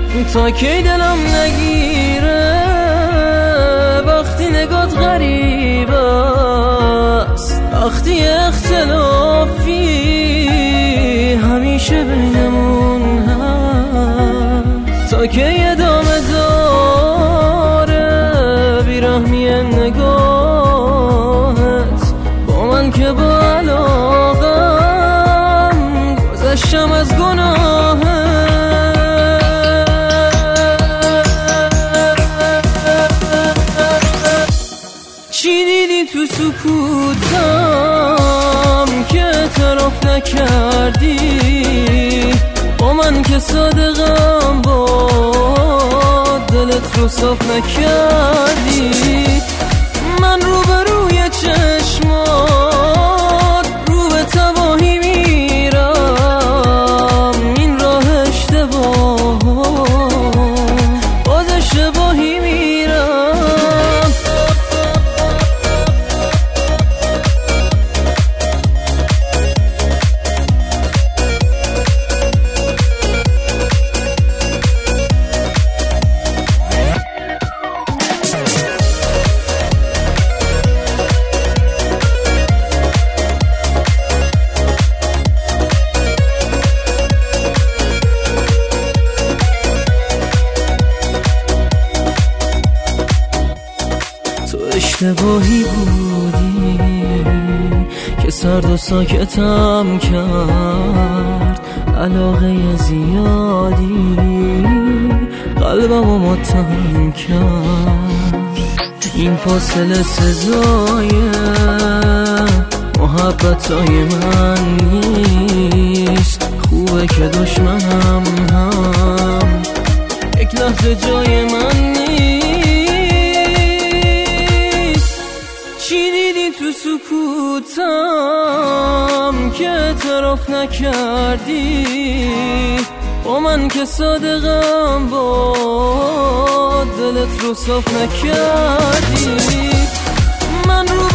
تا کی دلم نگیره وقتی نگات غریب است، وقتی اختلافی همیشه بینمون هست. تا کی ادامه داره بیرحمی نگاهت با من که با علاقم گذشتم از گناهت. چی دیدی تو سکوتم که اعتراف نکردی با من که صادقم با دلت رو صاف نکردی. من روبروی چشمات رو به تباهی میرم، این راه اشتباه باز اشتباهی میرم. اشتباهی بودی که سرد و ساکتم کرد، علاقه زیادی قلبم رو متهم کرد. این فاصله سزای محبتای من نیست، خوبه که دشمنم هم یک لحظه جای من نیست. چی دیدی تو سکوتم که اعتراف نکردی با من که صادقم با دلت رو صاف نکردی. من رو